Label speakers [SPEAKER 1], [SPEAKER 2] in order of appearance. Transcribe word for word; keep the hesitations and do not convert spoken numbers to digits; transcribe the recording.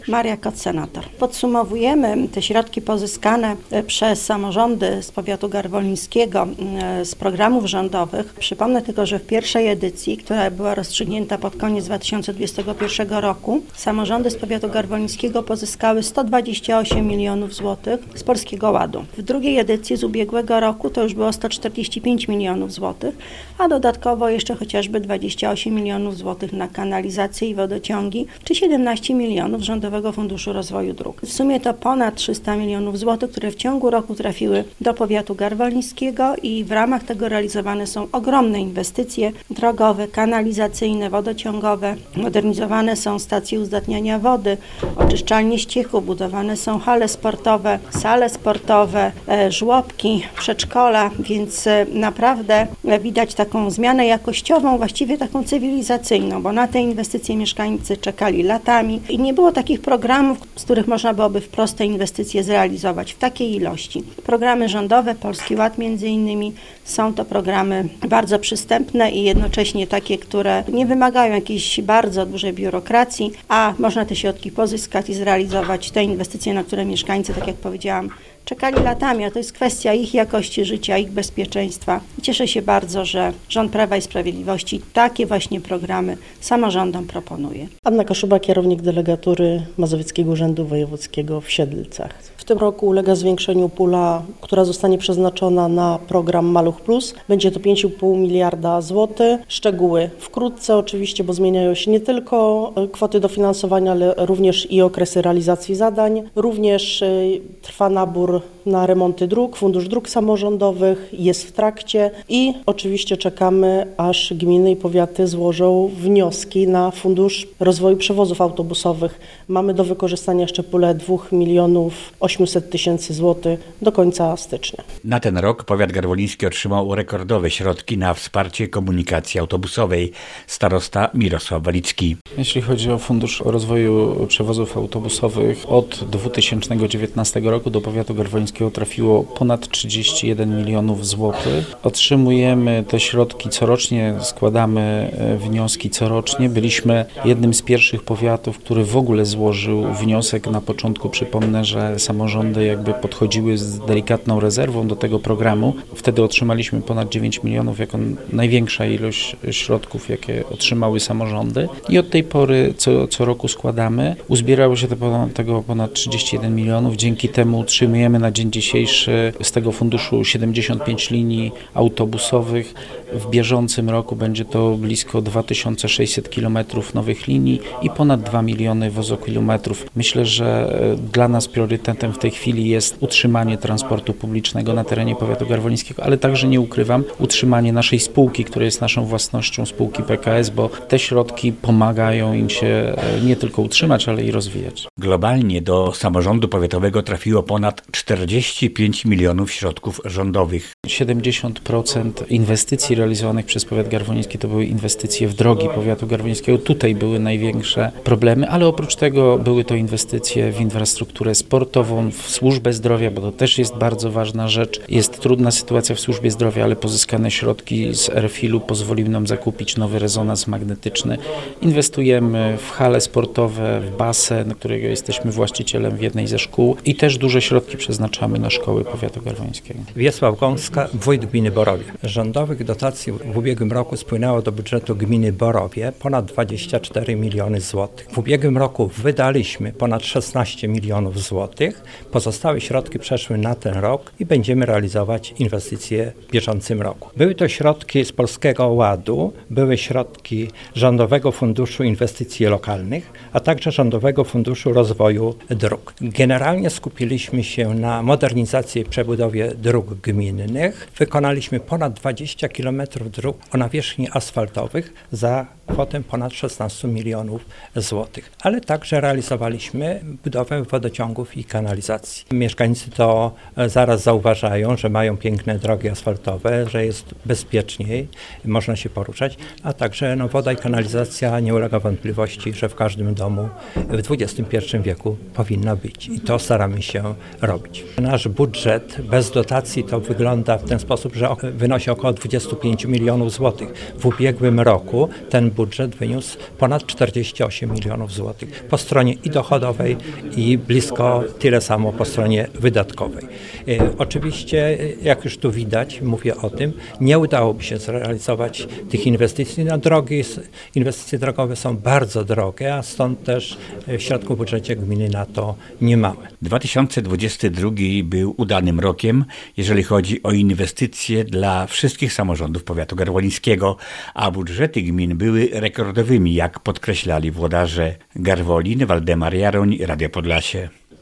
[SPEAKER 1] Maria Kot, senator. Podsumowujemy te środki pozyskane przez samorządy z powiatu garwolińskiego z programów rządowych. Przypomnę tylko, że w pierwszej edycji, która była rozstrzygnięta pod koniec dwa tysiące dwudziestego pierwszego roku, samorządy z powiatu garwolińskiego pozyskały sto dwadzieścia osiem milionów złotych z Polskiego Ładu. W drugiej edycji z ubiegłego roku to już było sto czterdzieści pięć milionów złotych, a dodatkowo jeszcze chociażby dwadzieścia osiem milionów złotych na kanalizację i wodociągi, czy siedemnaście milionów Rządowego Funduszu Rozwoju Dróg. W sumie to ponad trzysta milionów złotych, które w ciągu roku trafiły do powiatu garwolińskiego i w ramach tego realizowane są ogromne inwestycje drogowe, kanalizacyjne, wodociągowe. Modernizowane są stacje uzdatniania wody, oczyszczalnie ścieków, budowane są hale sportowe, sale sportowe, żłobki, przedszkola, więc naprawdę widać taką zmianę jakościową, właściwie taką cywilizacyjną, bo na te inwestycje mieszkańcy czekali latami i nie było takich programów, z których można byłoby wprost te inwestycje zrealizować w takiej ilości. Programy rządowe, Polski Ład między innymi, są to programy bardzo przystępne i jednocześnie takie, które nie wymagają jakiejś bardzo dużej biurokracji, a można te środki pozyskać i zrealizować te inwestycje, na które mieszkańcy, tak jak powiedziałam, czekali latami, a to jest kwestia ich jakości życia, ich bezpieczeństwa. I cieszę się bardzo, że rząd Prawa i Sprawiedliwości takie właśnie programy samorządom proponuje.
[SPEAKER 2] Anna Kaszuba, kierownik delegatury Mazowieckiego Urzędu Wojewódzkiego w Siedlcach. W tym roku ulega zwiększeniu pula, która zostanie przeznaczona na program Maluch Plus. Będzie to pięć i pół miliarda złotych. Szczegóły wkrótce oczywiście, bo zmieniają się nie tylko kwoty dofinansowania, ale również i okresy realizacji zadań. Również trwa nabór na remonty dróg. Fundusz Dróg Samorządowych jest w trakcie i oczywiście czekamy, aż gminy i powiaty złożą wnioski na Fundusz Rozwoju Przewozów Autobusowych. Mamy do wykorzystania jeszcze pulę dwóch milionów osiemset tysięcy złotych do końca stycznia.
[SPEAKER 3] Na ten rok powiat garwoliński otrzymał rekordowe środki na wsparcie komunikacji autobusowej. Starosta Mirosław Walicki.
[SPEAKER 4] Jeśli chodzi o Fundusz Rozwoju Przewozów Autobusowych, od dwa tysiące dziewiętnastego roku do powiatu garwolińskiego trafiło ponad trzydzieści jeden milionów złotych. Otrzymujemy te środki corocznie, składamy wnioski corocznie. Byliśmy jednym z pierwszych powiatów, który w ogóle złożył wniosek na początku. Przypomnę, że samorządy jakby podchodziły z delikatną rezerwą do tego programu. Wtedy otrzymaliśmy ponad dziewięć milionów jako największa ilość środków, jakie otrzymały samorządy. I od tej pory co, co roku składamy. Uzbierało się to, tego ponad trzydzieści jeden milionów. Dzięki temu utrzymujemy na dzień dzisiejszy z tego funduszu siedemdziesiąt pięć linii autobusowych. W bieżącym roku będzie to blisko dwa tysiące sześćset kilometrów nowych linii i ponad dwa miliony wozokilometrów. Myślę, że dla nas priorytetem w tej chwili jest utrzymanie transportu publicznego na terenie powiatu garwolińskiego, ale także, nie ukrywam, utrzymanie naszej spółki, która jest naszą własnością, spółki P K S, bo te środki pomagają im się nie tylko utrzymać, ale i rozwijać.
[SPEAKER 3] Globalnie do samorządu powiatowego trafiło ponad czterdzieści pięć milionów środków rządowych.
[SPEAKER 4] siedemdziesiąt procent inwestycji realizowanych przez powiat garwoliński to były inwestycje w drogi powiatu garwolińskiego. Tutaj były największe problemy, ale oprócz tego były to inwestycje w infrastrukturę sportową, w służbę zdrowia, bo to też jest bardzo ważna rzecz. Jest trudna sytuacja w służbie zdrowia, ale pozyskane środki z R F I-u pozwoliły nam zakupić nowy rezonans magnetyczny. Inwestujemy w hale sportowe, w basen, którego jesteśmy właścicielem w jednej ze szkół i też duże środki przeznaczamy na szkoły powiatu garwolińskiego.
[SPEAKER 5] Wiesław Gąska, wójt gminy Borowie. Rządowych dotacji w ubiegłym roku spłynęło do budżetu gminy Borowie ponad dwadzieścia cztery miliony złotych. W ubiegłym roku wydaliśmy ponad szesnaście milionów złotych. Pozostałe środki przeszły na ten rok i będziemy realizować inwestycje w bieżącym roku. Były to środki z Polskiego Ładu, były środki Rządowego Funduszu Inwestycji Lokalnych, a także Rządowego Funduszu Rozwoju Dróg. Generalnie skupiliśmy się na modernizacji i przebudowie dróg gminnych. Wykonaliśmy ponad dwadzieścia kilometrów dróg o nawierzchni asfaltowych za kwotę ponad szesnaście milionów złotych. Ale także realizowaliśmy budowę wodociągów i kanalizacji. Mieszkańcy to zaraz zauważają, że mają piękne drogi asfaltowe, że jest bezpieczniej, można się poruszać, a także no, woda i kanalizacja nie ulega wątpliwości, że w każdym domu w dwudziestym pierwszym wieku powinna być i to staramy się robić. Nasz budżet bez dotacji to wygląda w ten sposób, że wynosi około dwadzieścia pięć milionów złotych. W ubiegłym roku ten budżet budżet wyniósł ponad czterdzieści osiem milionów złotych po stronie i dochodowej, i blisko tyle samo po stronie wydatkowej. E, oczywiście, jak już tu widać, mówię o tym, nie udałoby się zrealizować tych inwestycji. No, drogi, inwestycje drogowe są bardzo drogie, a stąd też środków w budżecie gminy na to nie mamy.
[SPEAKER 3] dwa tysiące dwudziesty drugi był udanym rokiem, jeżeli chodzi o inwestycje dla wszystkich samorządów powiatu garwolińskiego, a budżety gmin były rekordowymi, jak podkreślali włodarze Garwolin, Waldemar Jaroń, Radio Podlasie.